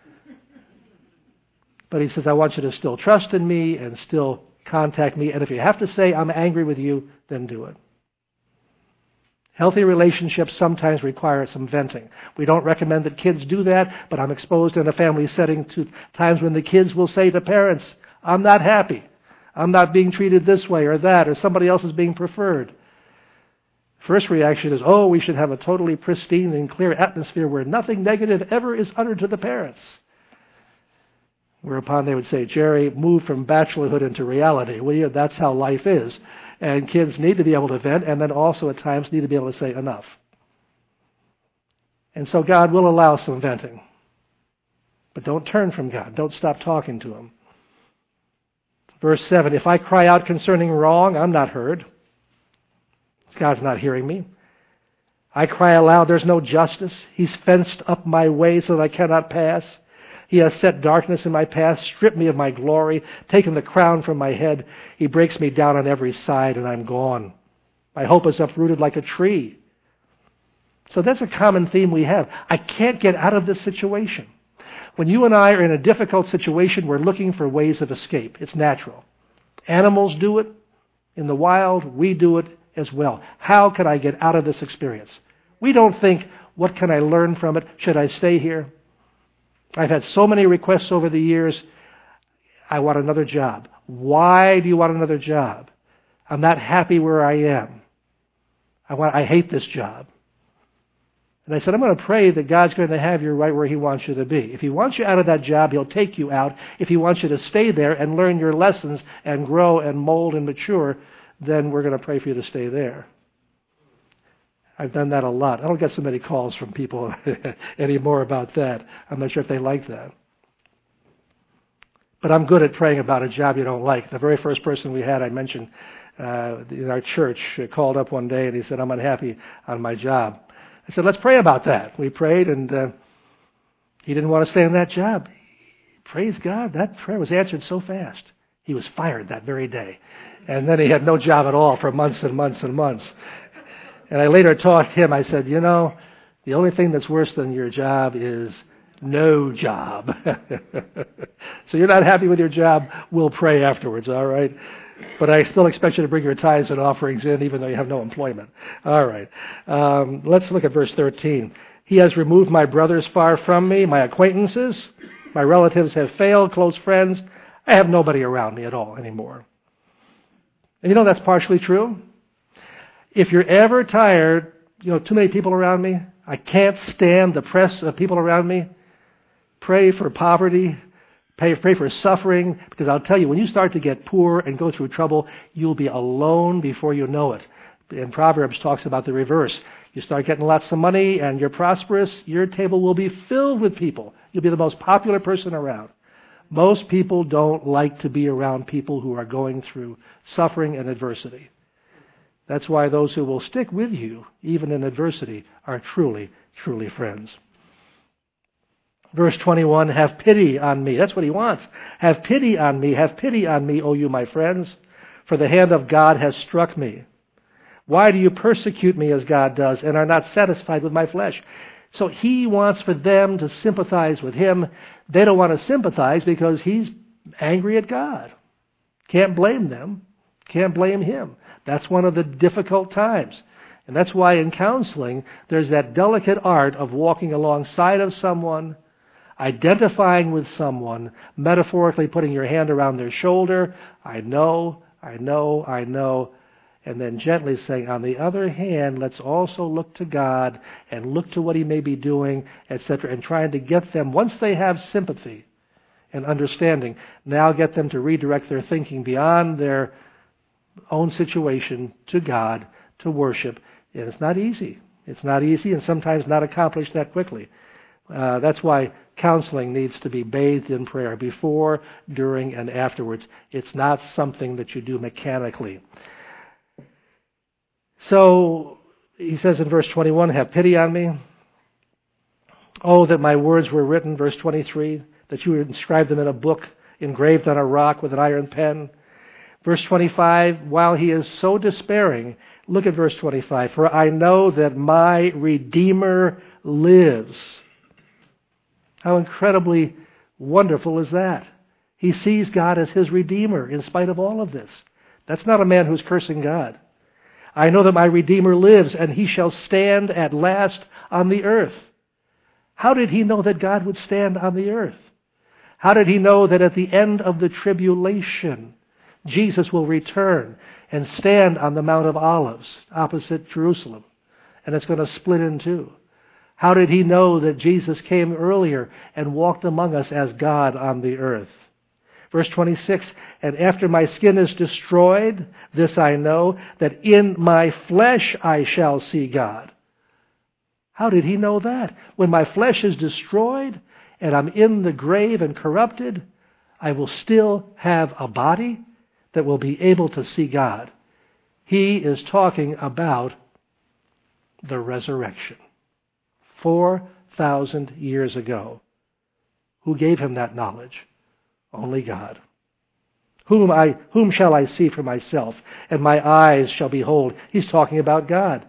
But he says, I want you to still trust in me and still contact me. And if you have to say, I'm angry with you, then do it. Healthy relationships sometimes require some venting. We don't recommend that kids do that, but I'm exposed in a family setting to times when the kids will say to parents, I'm not happy. I'm not being treated this way or that, or somebody else is being preferred. First reaction is, oh, we should have a totally pristine and clear atmosphere where nothing negative ever is uttered to the parents. Whereupon they would say, Jerry, move from bachelorhood into reality. Well, yeah, that's how life is. And kids need to be able to vent, and then also at times need to be able to say enough. And so God will allow some venting. But don't turn from God. Don't stop talking to Him. Verse 7, if I cry out concerning wrong, I'm not heard. God's not hearing me. I cry aloud, there's no justice. He's fenced up my way so that I cannot pass. He has set darkness in my path, stripped me of my glory, taken the crown from my head. He breaks me down on every side, and I'm gone. My hope is uprooted like a tree. So that's a common theme we have. I can't get out of this situation. When you and I are in a difficult situation, we're looking for ways of escape. It's natural. Animals do it in the wild. We do it as well. How can I get out of this experience? We don't think, what can I learn from it? Should I stay here? I've had so many requests over the years. I want another job. Why do you want another job? I'm not happy where I am. I hate this job. And I said, I'm going to pray that God's going to have you right where He wants you to be. If He wants you out of that job, He'll take you out. If He wants you to stay there and learn your lessons and grow and mold and mature, then we're going to pray for you to stay there. I've done that a lot. I don't get so many calls from people anymore about that. I'm not sure if they like that. But I'm good at praying about a job you don't like. The very first person we had, I mentioned, in our church, called up one day and he said, I'm unhappy on my job. I said, let's pray about that. We prayed, and he didn't want to stay in that job. Praise God, that prayer was answered so fast. He was fired that very day. And then he had no job at all for months and months and months. And I later taught him, I said, you know, the only thing that's worse than your job is no job. So you're not happy with your job, we'll pray afterwards, all right? But I still expect you to bring your tithes and offerings in, even though you have no employment. All right. Let's look at verse 13. He has removed my brothers far from me, my acquaintances, my relatives have failed, close friends. I have nobody around me at all anymore. And you know that's partially true. If you're ever tired, too many people around me, I can't stand the press of people around me, pray for poverty, pray for suffering, because I'll tell you, when you start to get poor and go through trouble, you'll be alone before you know it. And Proverbs talks about the reverse. You start getting lots of money and you're prosperous, your table will be filled with people. You'll be the most popular person around. Most people don't like to be around people who are going through suffering and adversity. That's why those who will stick with you, even in adversity, are truly, truly friends. Verse 21, have pity on me. That's what he wants. Have pity on me, O you my friends, for the hand of God has struck me. Why do you persecute me as God does and are not satisfied with my flesh? So he wants for them to sympathize with him. They don't want to sympathize because he's angry at God. Can't blame them. Can't blame him. That's one of the difficult times. And that's why in counseling, there's that delicate art of walking alongside of someone, identifying with someone, metaphorically putting your hand around their shoulder. I know. And then gently saying, on the other hand, let's also look to God and look to what He may be doing, etc., and trying to get them, once they have sympathy and understanding, now get them to redirect their thinking beyond their own situation to God, to worship. And it's not easy. It's not easy and sometimes not accomplished that quickly. That's why counseling needs to be bathed in prayer before, during, and afterwards. It's not something that you do mechanically. So he says in verse 21, have pity on me. Oh, that my words were written, verse 23, that you would inscribe them in a book engraved on a rock with an iron pen. Verse 25, while he is so despairing, look at verse 25. For I know that my Redeemer lives. How incredibly wonderful is that? He sees God as his Redeemer in spite of all of this. That's not a man who's cursing God. I know that my Redeemer lives, and he shall stand at last on the earth. How did he know that God would stand on the earth? How did he know that at the end of the tribulation, Jesus will return and stand on the Mount of Olives opposite Jerusalem. And it's going to split in two. How did he know that Jesus came earlier and walked among us as God on the earth? Verse 26, and after my skin is destroyed, this I know, that in my flesh I shall see God. How did he know that? When my flesh is destroyed and I'm in the grave and corrupted, I will still have a body that will be able to see God. He is talking about the resurrection. 4,000 years ago. Who gave him that knowledge? Only God. Whom shall I see for myself? And my eyes shall behold. He's talking about God.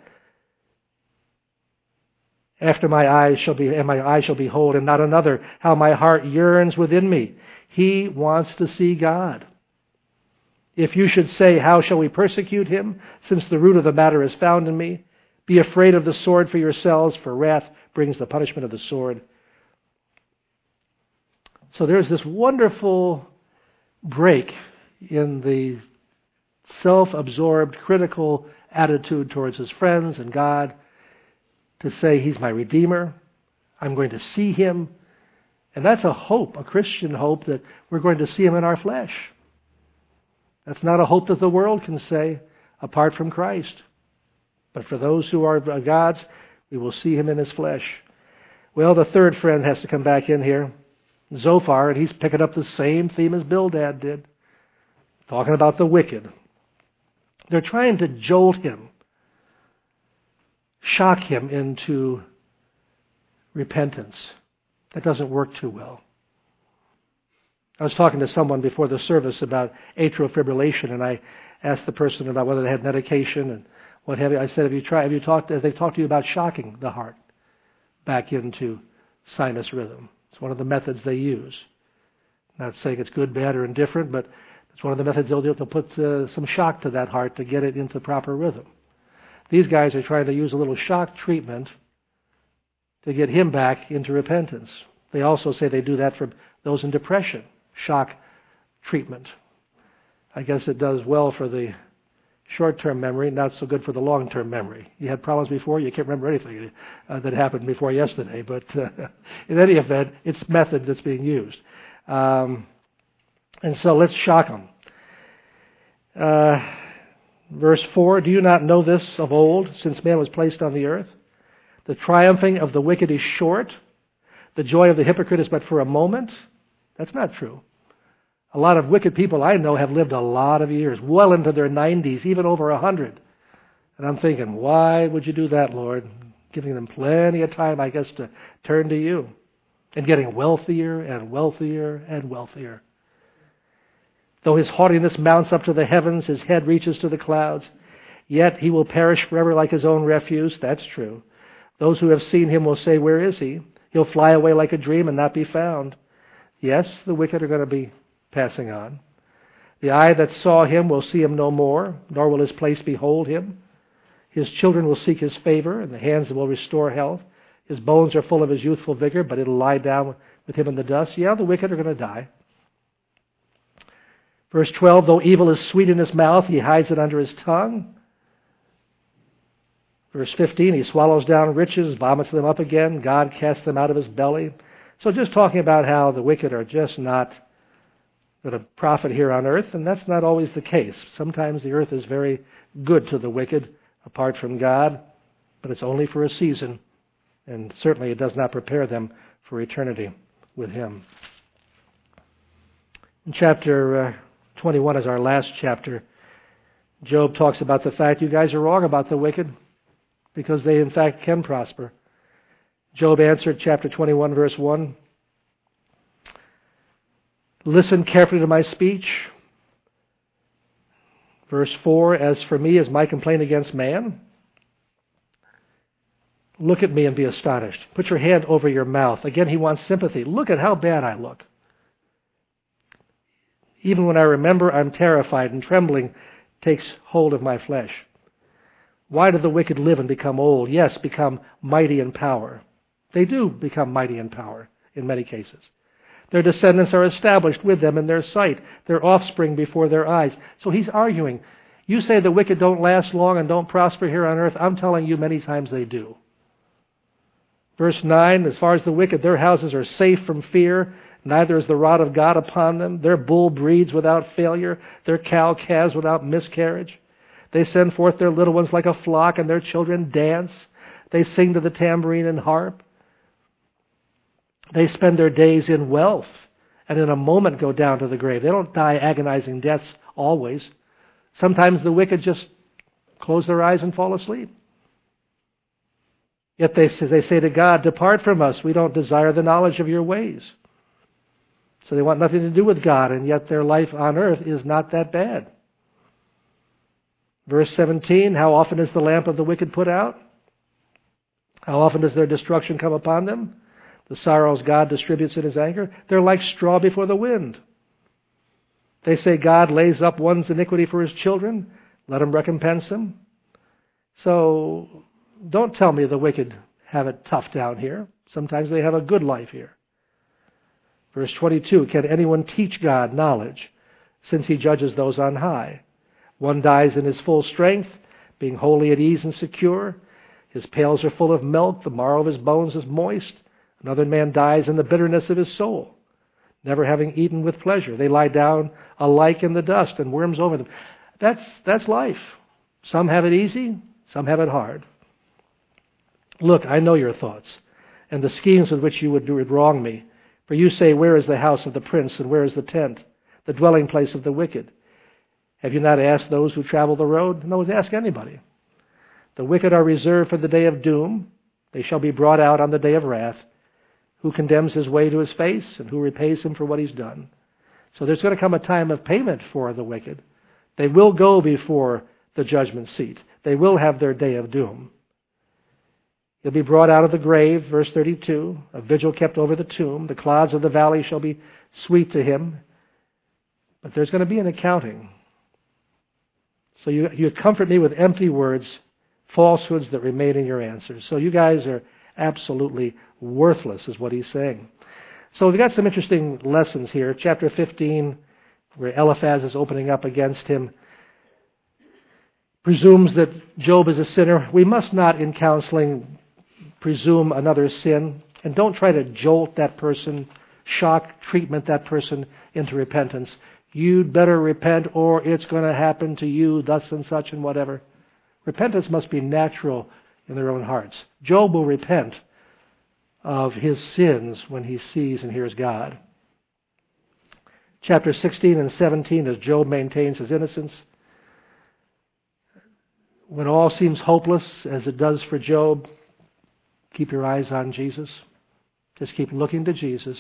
After my eyes shall behold, and not another, how my heart yearns within me. He wants to see God. If you should say, how shall we persecute him, since the root of the matter is found in me? Be afraid of the sword for yourselves, for wrath brings the punishment of the sword. So there's this wonderful break in the self-absorbed, critical attitude towards his friends and God to say, he's my Redeemer, I'm going to see him. And that's a hope, a Christian hope, that we're going to see him in our flesh. That's not a hope that the world can say apart from Christ. But for those who are God's, we will see him in his flesh. Well, the third friend has to come back in here, Zophar, and he's picking up the same theme as Bildad did, talking about the wicked. They're trying to jolt him, shock him into repentance. That doesn't work too well. I was talking to someone before the service about atrial fibrillation, and I asked the person about whether they had medication and what have you. I said, have they talked to you about shocking the heart back into sinus rhythm? It's one of the methods they use. Not saying it's good, bad, or indifferent, but it's one of the methods they'll do. They'll put some shock to that heart to get it into proper rhythm. These guys are trying to use a little shock treatment to get him back into repentance. They also say they do that for those in depression, shock treatment. I guess it does well for the short-term memory, not so good for the long-term memory. You had problems before, you can't remember anything that happened before yesterday, but in any event, it's method that's being used. And so let's shock them. Verse 4, do you not know this of old, since man was placed on the earth? The triumphing of the wicked is short. The joy of the hypocrite is but for a moment. That's not true. A lot of wicked people I know have lived a lot of years, well into their 90s, even over 100. And I'm thinking, why would you do that, Lord? Giving them plenty of time, I guess, to turn to you. And getting wealthier and wealthier and wealthier. Though his haughtiness mounts up to the heavens, his head reaches to the clouds. Yet he will perish forever like his own refuse. That's true. Those who have seen him will say, where is he? He'll fly away like a dream and not be found. Yes, the wicked are going to be passing on. The eye that saw him will see him no more, nor will his place behold him. His children will seek his favor, and the hands will restore health. His bones are full of his youthful vigor, but it'll lie down with him in the dust. Yeah, the wicked are going to die. Verse 12, though evil is sweet in his mouth, he hides it under his tongue. Verse 15, he swallows down riches, vomits them up again. God casts them out of his belly. So just talking about how the wicked are just not going to profit here on earth, and that's not always the case. Sometimes the earth is very good to the wicked apart from God, but it's only for a season, and certainly it does not prepare them for eternity with him. In chapter 21 is our last chapter. Job talks about the fact you guys are wrong about the wicked, because they in fact can prosper. Job answered, chapter 21, verse 1, listen carefully to my speech. Verse 4, as for me, is my complaint against man? Look at me and be astonished. Put your hand over your mouth. Again, he wants sympathy. Look at how bad I look. Even when I remember, I'm terrified, and trembling takes hold of my flesh. Why do the wicked live and become old? Yes, become mighty in power. They do become mighty in power in many cases. Their descendants are established with them in their sight, their offspring before their eyes. So he's arguing, You say the wicked don't last long and don't prosper here on earth. I'm telling you many times they do. Verse 9, as far as the wicked, their houses are safe from fear. Neither is the rod of God upon them. Their bull breeds without failure. Their cow calves without miscarriage. They send forth their little ones like a flock, and their children dance. They sing to the tambourine and harp. They spend their days in wealth, and in a moment go down to the grave. They don't die agonizing deaths always. Sometimes the wicked just close their eyes and fall asleep. Yet they say to God, "Depart from us. We don't desire the knowledge of your ways." So they want nothing to do with God, and yet their life on earth is not that bad. Verse 17, how often is the lamp of the wicked put out? How often does their destruction come upon them? The sorrows God distributes in his anger. They're like straw before the wind. They say God lays up one's iniquity for his children. Let him recompense him. So don't tell me the wicked have it tough down here. Sometimes they have a good life here. Verse 22, can anyone teach God knowledge, since he judges those on high? One dies in his full strength, being wholly at ease and secure. His pails are full of milk, the marrow of his bones is moist. Another man dies in the bitterness of his soul, never having eaten with pleasure. They lie down alike in the dust, and worms over them. That's life. Some have it easy, some have it hard. Look, I know your thoughts, and the schemes with which you would wrong me. For you say, where is the house of the prince, and where is the tent, the dwelling place of the wicked? Have you not asked those who travel the road? No, ask anybody. The wicked are reserved for the day of doom. They shall be brought out on the day of wrath. Who condemns his way to his face, and who repays him for what he's done? So there's going to come a time of payment for the wicked. They will go before the judgment seat. They will have their day of doom. He'll be brought out of the grave, verse 32, a vigil kept over the tomb. The clods of the valley shall be sweet to him. But there's going to be an accounting. So you comfort me with empty words, falsehoods that remain in your answers. So you guys are absolutely worthless, is what he's saying. So we've got some interesting lessons here. Chapter 15, where Eliphaz is opening up against him, presumes that Job is a sinner. We must not, in counseling, presume another sin, and don't try to jolt that person, shock treatment that person into repentance. You'd better repent or it's going to happen to you, thus and such and whatever. Repentance must be natural in their own hearts. Job will repent of his sins when he sees and hears God. Chapter 16 and 17, as Job maintains his innocence. When all seems hopeless, as it does for Job, keep your eyes on Jesus. Just keep looking to Jesus.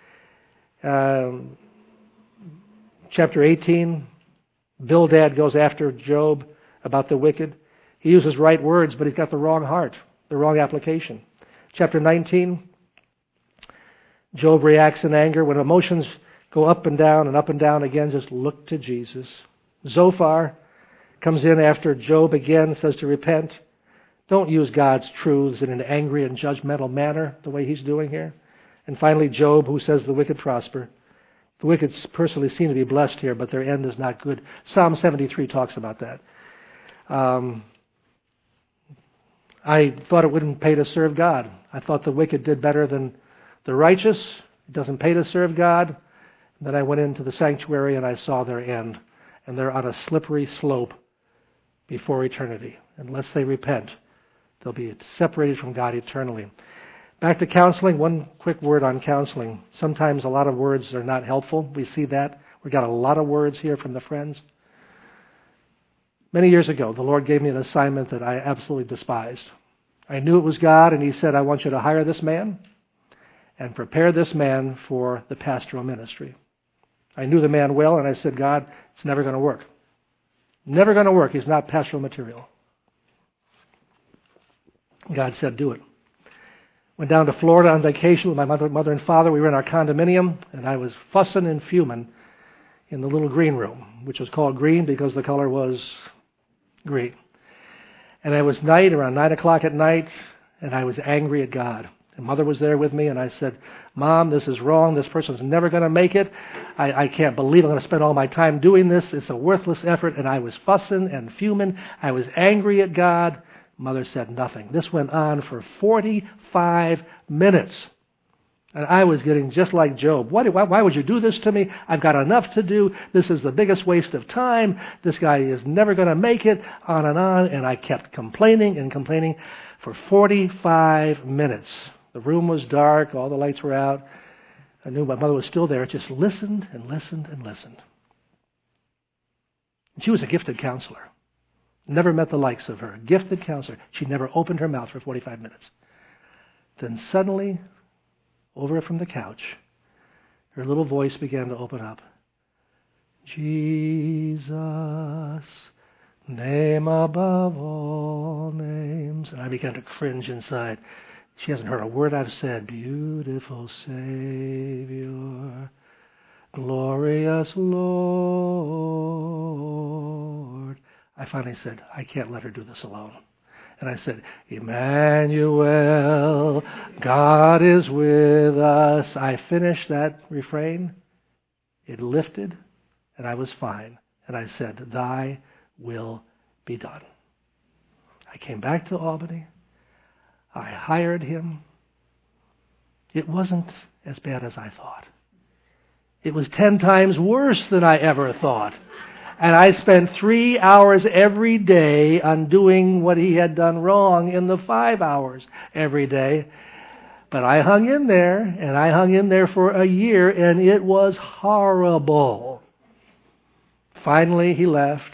Chapter 18, Bildad goes after Job about the wicked. He uses right words, but he's got the wrong heart, the wrong application. Chapter 19, Job reacts in anger. When emotions go up and down again, just look to Jesus. Zophar comes in after Job again, says to repent. Don't use God's truths in an angry and judgmental manner, the way he's doing here. And finally, Job, who says the wicked prosper. The wicked personally seem to be blessed here, but their end is not good. Psalm 73 talks about that. I thought it wouldn't pay to serve God. I thought the wicked did better than the righteous. It doesn't pay to serve God. Then I went into the sanctuary and I saw their end. And they're on a slippery slope before eternity. Unless they repent, they'll be separated from God eternally. Back to counseling, one quick word on counseling. Sometimes a lot of words are not helpful. We see that. We got a lot of words here from the friends. Many years ago, the Lord gave me an assignment that I absolutely despised. I knew it was God, and he said, I want you to hire this man and prepare this man for the pastoral ministry. I knew the man well, and I said, God, it's never going to work. Never going to work. He's not pastoral material. God said, do it. Went down to Florida on vacation with my mother and father. We were in our condominium, and I was fussing and fuming in the little green room, which was called green because the color was green. And it was night, around 9 o'clock at night, and I was angry at God. And Mother was there with me, and I said, Mom, this is wrong. This person's never going to make it. I can't believe I'm going to spend all my time doing this. It's a worthless effort. And I was fussing and fuming. I was angry at God. Mother said nothing. This went on for 45 minutes. And I was getting just like Job. Why would you do this to me? I've got enough to do. This is the biggest waste of time. This guy is never going to make it. On and on. And I kept complaining and complaining for 45 minutes. The room was dark. All the lights were out. I knew my mother was still there. Just listened and listened and listened. And she was a gifted counselor. Never met the likes of her. Gifted counselor. She never opened her mouth for 45 minutes. Then suddenly, over from the couch, her little voice began to open up. Jesus, name above all names. And I began to cringe inside. She hasn't heard a word I've said. Beautiful Savior, glorious Lord. I finally said, I can't let her do this alone. And I said, Emmanuel, God is with us. I finished that refrain. It lifted, and I was fine. And I said, Thy will be done. I came back to Albany. I hired him. It wasn't as bad as I thought. It was 10 times worse than I ever thought. And I spent 3 hours every day undoing what he had done wrong in the 5 hours every day. But I hung in there, and I hung in there for a year, and it was horrible. Finally, he left.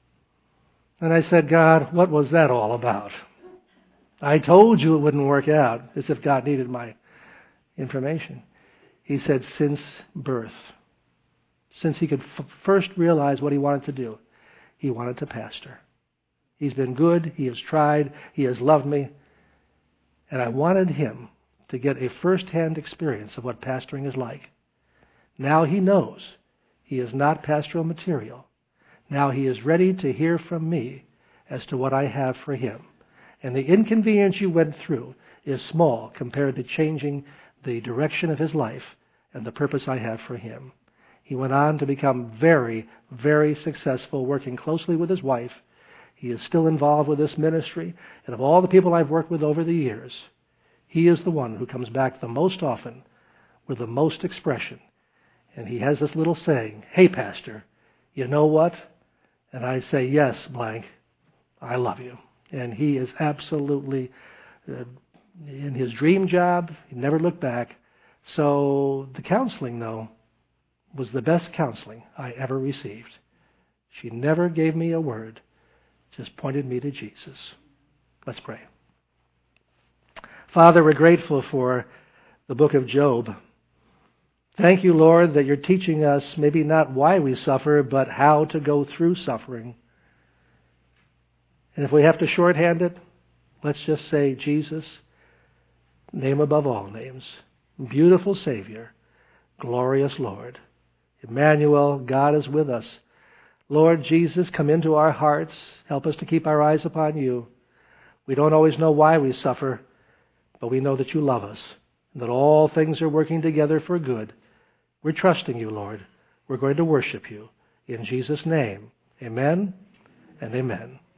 And I said, God, what was that all about? I told you it wouldn't work out, as if God needed my information. He said, since birth, since he could first realize what he wanted to do, he wanted to pastor. He's been good, he has tried, he has loved me, and I wanted him to get a first-hand experience of what pastoring is like. Now he knows he is not pastoral material. Now he is ready to hear from me as to what I have for him. And the inconvenience you went through is small compared to changing the direction of his life and the purpose I have for him. He went on to become very, very successful, working closely with his wife. He is still involved with this ministry. And of all the people I've worked with over the years, he is the one who comes back the most often with the most expression. And he has this little saying, hey, Pastor, you know what? And I say, yes, blank, I love you. And he is absolutely in his dream job. He never looked back. So the counseling, though, was the best counseling I ever received. She never gave me a word, just pointed me to Jesus. Let's pray. Father, we're grateful for the book of Job. Thank you, Lord, that you're teaching us maybe not why we suffer, but how to go through suffering. And if we have to shorthand it, let's just say Jesus, name above all names, beautiful Savior, glorious Lord. Emmanuel, God is with us. Lord Jesus, come into our hearts. Help us to keep our eyes upon you. We don't always know why we suffer, but we know that you love us and that all things are working together for good. We're trusting you, Lord. We're going to worship you. In Jesus' name, amen and amen.